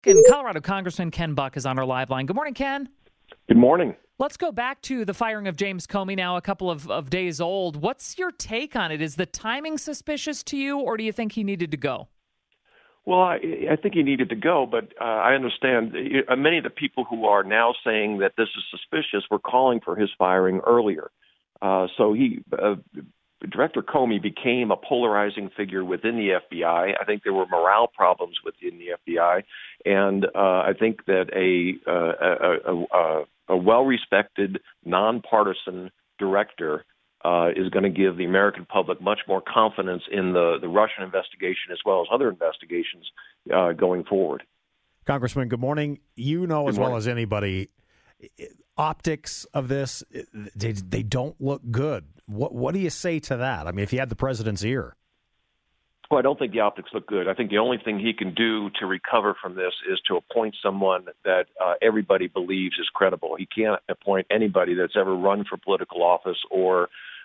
And Colorado Congressman Ken Buck is on our live line. Good morning, Ken. Good morning. Let's go back to the firing of James Comey, now a couple of days old. What's your take on it? Is the timing suspicious to you, or do you think he needed to go? Well, I think he needed to go, but I understand many of the people who are now saying that this is suspicious were calling for his firing earlier. Director Comey became a polarizing figure within the FBI. I think there were morale problems within the FBI, and I think that a well-respected, nonpartisan director is going to give the American public much more confidence in the Russian investigation as well as other investigations going forward. Congressman, good morning. You know as well as anybody, optics of this, they don't look good. What do you say to that? I mean, if you had the president's ear. Well, I don't think the optics look good. I think the only thing he can do to recover from this is to appoint someone that everybody believes is credible. He can't appoint anybody that's ever run for political office or,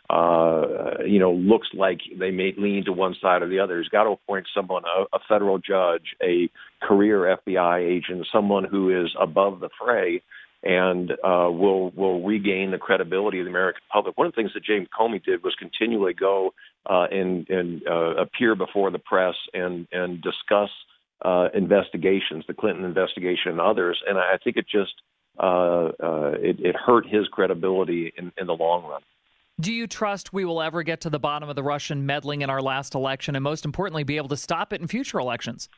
looks like they may lean to one side or the other. He's got to appoint someone, a federal judge, a career FBI agent, someone who is above the fray and will regain the credibility of the American public. One of the things that James Comey did was continually go and appear before the press and discuss investigations, the Clinton investigation and others. And I think it just it hurt his credibility in the long run. Do you trust we will ever get to the bottom of the Russian meddling in our last election, and most importantly, be able to stop it in future elections?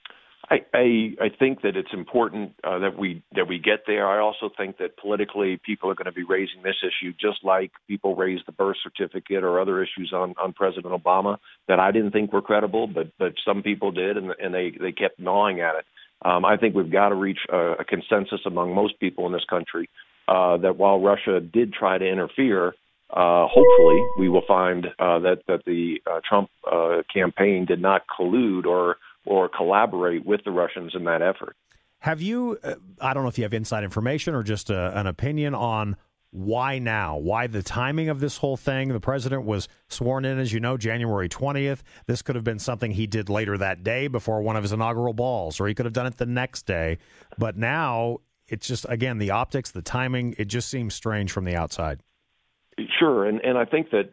I think that it's important that we get there. I also think that politically people are going to be raising this issue just like people raised the birth certificate or other issues on President Obama that I didn't think were credible, but some people did, and they kept gnawing at it. I think we've got to reach a consensus among most people in this country that while Russia did try to interfere, hopefully we will find that the Trump campaign did not collude or collaborate with the Russians in that effort. Have you, I don't know if you have inside information or just an opinion on why now? Why the timing of this whole thing? The president was sworn in, as you know, January 20th. This could have been something he did later that day before one of his inaugural balls, or he could have done it the next day. But now it's just, again, the optics, the timing, it just seems strange from the outside. Sure, and I think that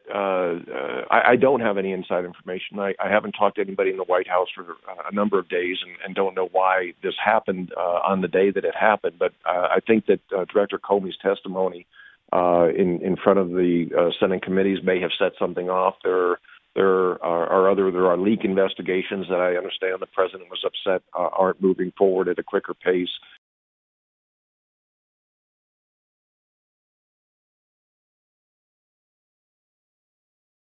I don't have any inside information. I haven't talked to anybody in the White House for a number of days and don't know why this happened on the day that it happened. But I think that Director Comey's testimony in front of the Senate committees may have set something off. There are leak investigations that I understand the president was upset aren't moving forward at a quicker pace.